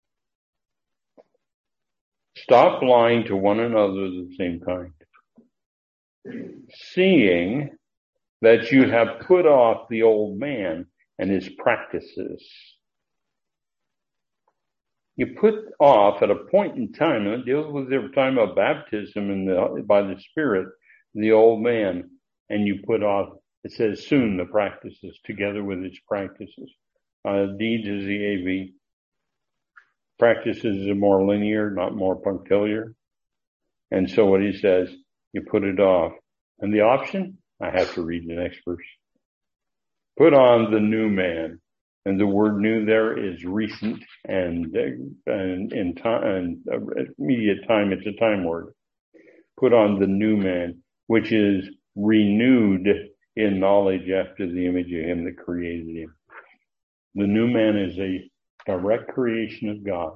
Stop lying to one another of the same kind. Seeing that you have put off the old man and his practices. You put off at a point in time, and it deals with the time of baptism and the, by the Spirit, the old man, and you put off, it says soon, the practices together with its practices. Uh, deeds is the A V. Practices is more linear, not more punctiliar. And so what he says, you put it off. And the option, I have to read the next verse. Put on the new man. And the word new there is recent and, and in time, and immediate time, it's a time word. put on the new man, which is renewed in knowledge after the image of him that created him. The new man is a direct creation of God.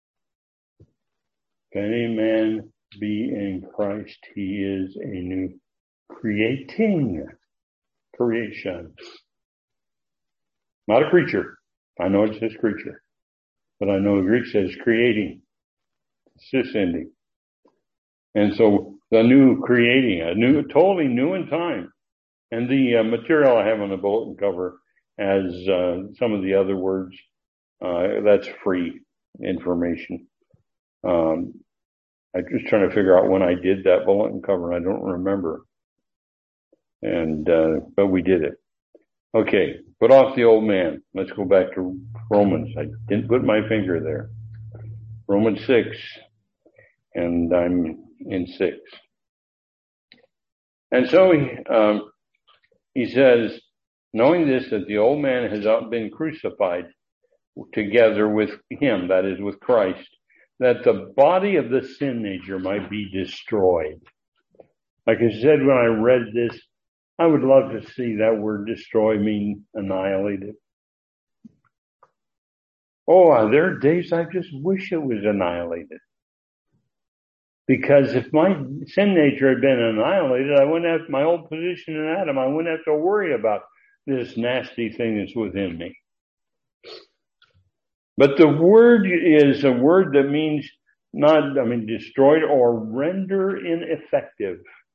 If any man be in Christ, he is a new creating creation. Not a creature. I know it says creature, but I know the Greek says creating. Cis ending. And so the new creating, a new, totally new in time. And the uh, material I have on the bulletin cover has uh, some of the other words. Uh, that's free information. Um, I'm just trying to figure out when I did that bulletin cover. I don't remember. And, uh, but we did it. Okay. Put off the old man. Let's go back to Romans. I didn't put my finger there. Romans six. And I'm in six. And so he, um, he says, knowing this, that the old man has been crucified together with him, that is with Christ, that the body of the sin nature might be destroyed. Like I said, when I read this, I would love to see that word destroy mean annihilated. Oh, there are days I just wish it was annihilated. Because if my sin nature had been annihilated, I wouldn't have my old position in Adam. I wouldn't have to worry about this nasty thing that's within me. But the word is a word that means not, I mean, destroyed or render ineffective.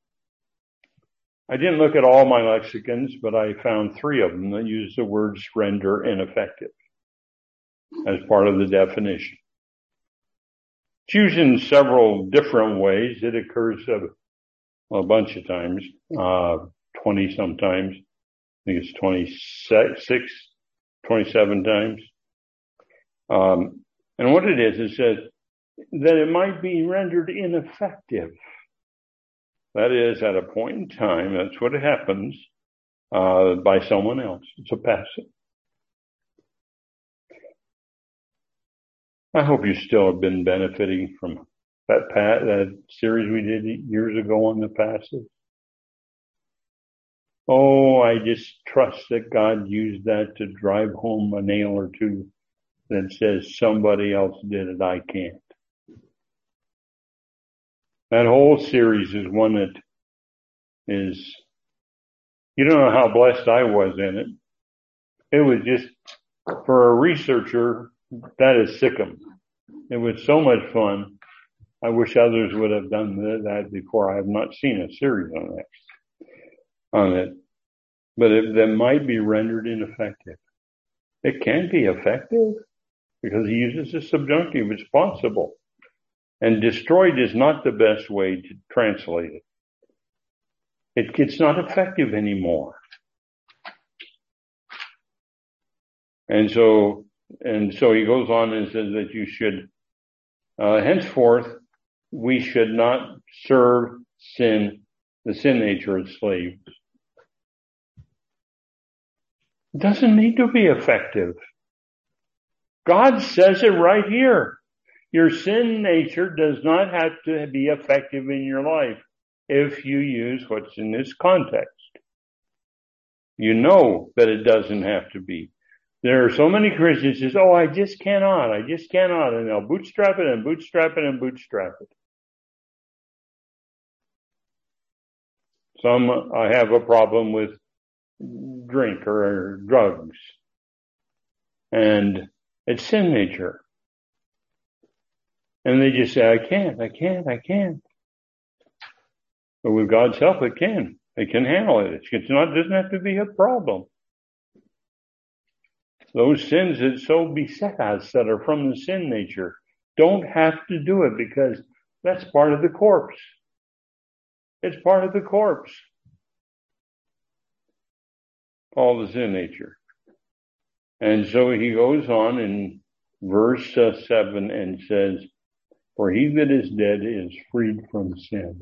I didn't look at all my lexicons, but I found three of them that use the words render ineffective as part of the definition. It's used in several different ways. It occurs a, a bunch of times, uh, twenty sometimes. I think it's twenty-six, twenty-seven times. Um, and what it is, it says that it might be rendered ineffective. That is, at a point in time, that's what happens, uh, by someone else. It's a passive. I hope you still have been benefiting from that pa- that series we did years ago on the passive. Oh, I just trust that God used that to drive home a nail or two that says somebody else did it, I can't. That whole series is one that is, you don't know how blessed I was in it. It was just, for a researcher, that is sickum. It was so much fun. I wish others would have done that before. I have not seen a series on that, on it. But it, that might be rendered ineffective. It can be effective because he uses the subjunctive. It's possible. And destroyed is not the best way to translate it. it it's not effective anymore. And so, and so he goes on and says that you should, uh, henceforth, we should not serve sin, the sin nature as slaves. It doesn't need to be effective. God says it right here. Your sin nature does not have to be effective in your life if you use what's in this context. You know that it doesn't have to be. There are so many Christians who say, oh, I just cannot, I just cannot, and they'll bootstrap it and bootstrap it and bootstrap it. Some, I have a problem with drink or drugs. And it's sin nature. And they just say, I can't, I can't, I can't. But with God's help, it can. It can handle it. It's not, it doesn't have to be a problem. Those sins that so beset us that are from the sin nature don't have to do it because that's part of the corpse. It's part of the corpse. All the sin nature. And so he goes on in verse uh, seven and says, for he that is dead is freed from sin.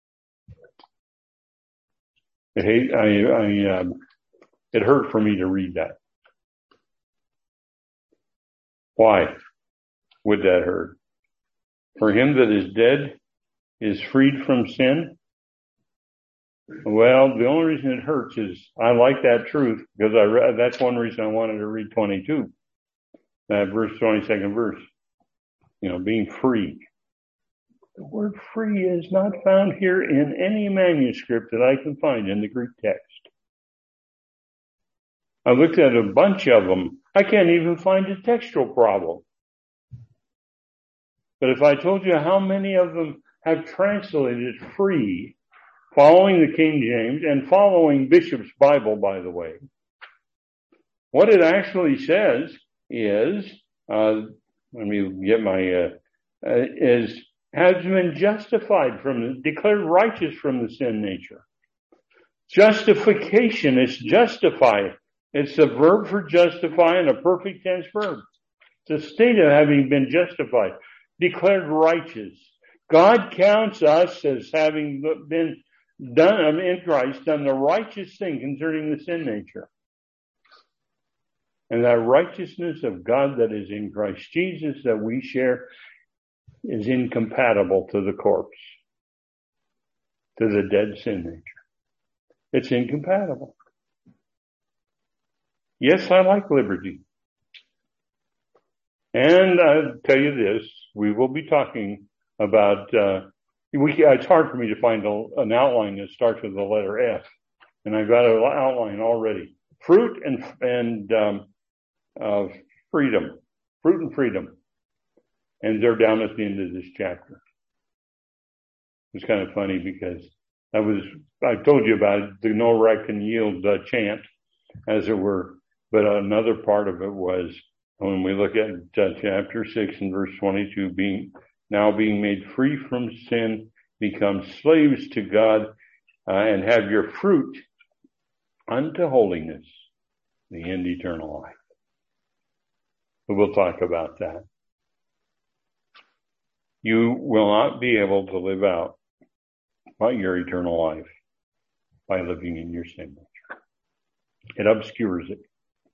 I hate, I, I, um, it hurt for me to read that. Why would that hurt? For him that is dead is freed from sin? Well, the only reason it hurts is I like that truth because I read, that's one reason I wanted to read twenty-two, that verse, twenty-second verse, you know, being free. The word free is not found here in any manuscript that I can find in the Greek text. I looked at a bunch of them. I can't even find a textual problem. But if I told you how many of them have translated free, following the King James and following Bishop's Bible, by the way, what it actually says is, uh, let me get my, uh, uh, is, has been justified from, the, declared righteous from the sin nature. Justification is justify. It's the verb for justify and a perfect tense verb. It's a state of having been justified, declared righteous. God counts us as having been done in Christ, done the righteous thing concerning the sin nature. And that righteousness of God that is in Christ Jesus that we share is incompatible to the corpse, to the dead sin nature. It's incompatible. Yes, I like liberty. And I'll tell you this, we will be talking about, uh, we, it's hard for me to find a, an outline that starts with the letter F. And I've got an outline already. Fruit and, and, um, uh, freedom. Fruit and freedom. And they're down at the end of this chapter. It's kind of funny because I was, I told you about it, the no reckon yield uh, chant, as it were. But another part of it was when we look at uh, chapter six and verse twenty-two, being now being made free from sin, become slaves to God, uh, and have your fruit unto holiness, the end eternal life. But we'll talk about that. You will not be able to live out by your eternal life by living in your sin nature. It obscures it.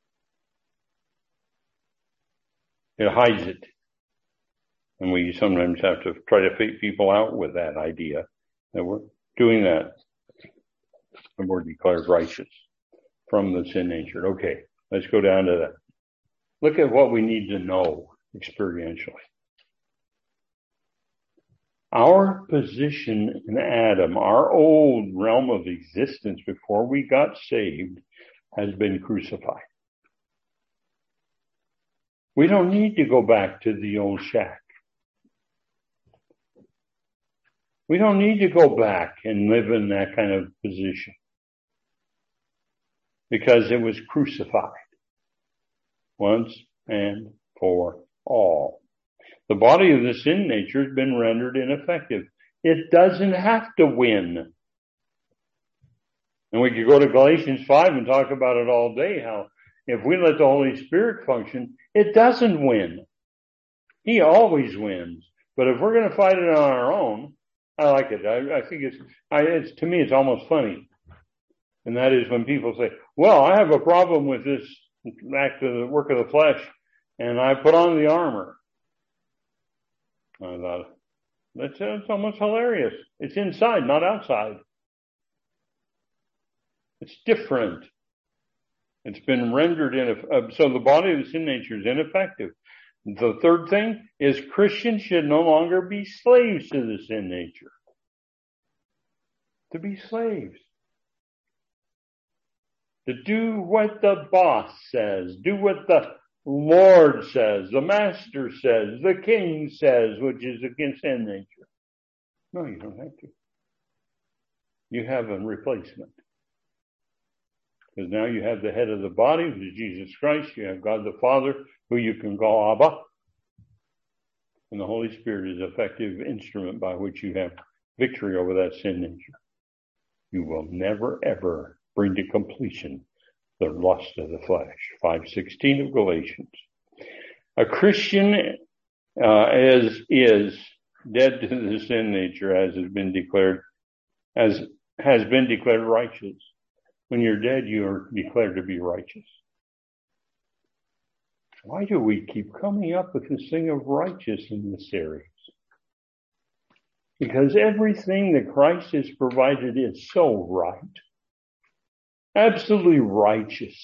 It hides it. And we sometimes have to try to fake people out with that idea that we're doing that. And we're declared righteous from the sin nature. Okay, let's go down to that. Look at what we need to know experientially. Our position in Adam, our old realm of existence before we got saved, has been crucified. We don't need to go back to the old shack. We don't need to go back and live in that kind of position because it was crucified once and for all. The body of the sin nature has been rendered ineffective. It doesn't have to win. And we could go to Galatians five and talk about it all day, how if we let the Holy Spirit function, it doesn't win. He always wins. But if we're going to fight it on our own, I like it. I, I think it's, I, it's, to me, it's almost funny. And that is when people say, well, I have a problem with this act of the work of the flesh, and I put on the armor. I thought, that's, that's almost hilarious. It's inside, not outside. It's different. It's been rendered in, so the body of the sin nature is ineffective. The third thing is Christians should no longer be slaves to the sin nature. To be slaves. To do what the boss says. Do what the Lord says. The Master says. The King says, which is against sin nature. No, you don't have to. You have a replacement. Because now you have the head of the body, which is Jesus Christ. You have God the Father, who you can call Abba. And the Holy Spirit is an effective instrument by which you have victory over that sin nature. You will never, ever bring to completion the lust of the flesh. five sixteen of Galatians. A Christian uh, is, is dead to the sin nature as has been declared, as has been declared righteous. When you're dead, you are declared to be righteous. Why do we keep coming up with this thing of righteous in this series? Because everything that Christ has provided is so right. Absolutely righteous.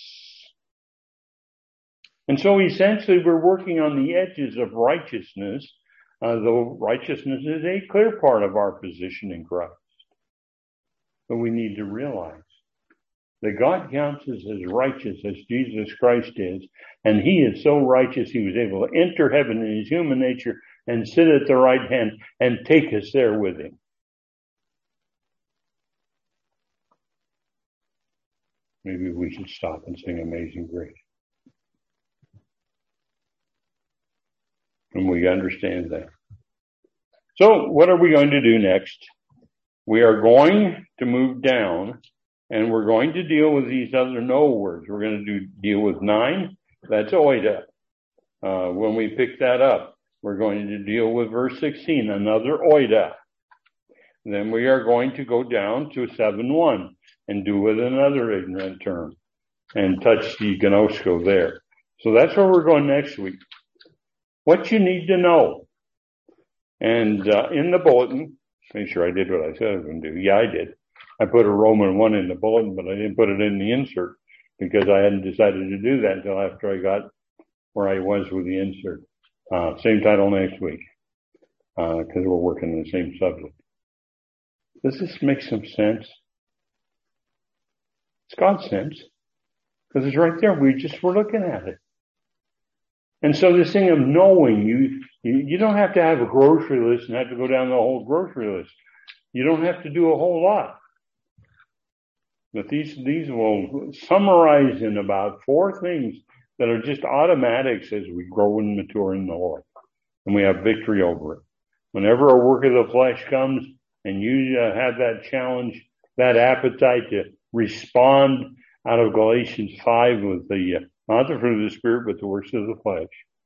And so essentially we're working on the edges of righteousness, uh, though righteousness is a clear part of our position in Christ. But we need to realize that God counts us as righteous as Jesus Christ is, and he is so righteous he was able to enter heaven in his human nature and sit at the right hand and take us there with him. Maybe we should stop and sing Amazing Grace. And we understand that. So what are we going to do next? We are going to move down, and we're going to deal with these other no words. We're going to do deal with nine. That's oida. Uh, when we pick that up, we're going to deal with verse sixteen, another oida. Then we are going to go down to seven one and do with another ignorant term and touch the gnosko there. So that's where we're going next week. What you need to know. And uh, in the bulletin, make sure I did what I said I was going to do. Yeah, I did. I put a Roman one in the bulletin, but I didn't put it in the insert because I hadn't decided to do that until after I got where I was with the insert. Uh, same title next week, because uh, we're working on the same subject. Does this make some sense? It's God's sense, because it's right there. We just were looking at it. And so this thing of knowing, you, you you don't have to have a grocery list and have to go down the whole grocery list. You don't have to do a whole lot. But these these will summarize in about four things that are just automatics as we grow and mature in the Lord. And we have victory over it. Whenever a work of the flesh comes and you uh, have that challenge, that appetite to respond out of Galatians five with the, uh, not the fruit of the Spirit, but the works of the flesh,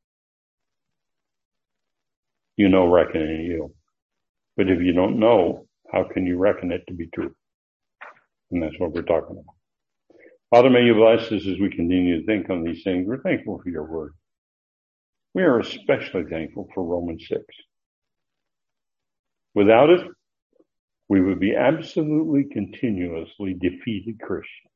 you know, reckon it you. But if you don't know, how can you reckon it to be true? And that's what we're talking about. Father, may you bless us as we continue to think on these things. We're thankful for your word. We are especially thankful for Romans six. Without it, we would be absolutely continuously defeated Christians.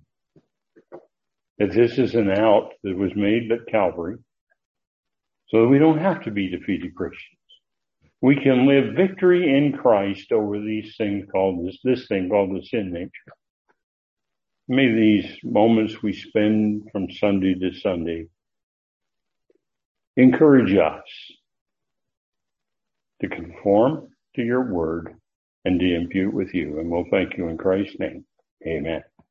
That this is an out that was made at Calvary, so that we don't have to be defeated Christians. We can live victory in Christ over these things called this, this thing called the sin nature. May these moments we spend from Sunday to Sunday encourage us to conform to your word and to impute with you. And we'll thank you in Christ's name. Amen.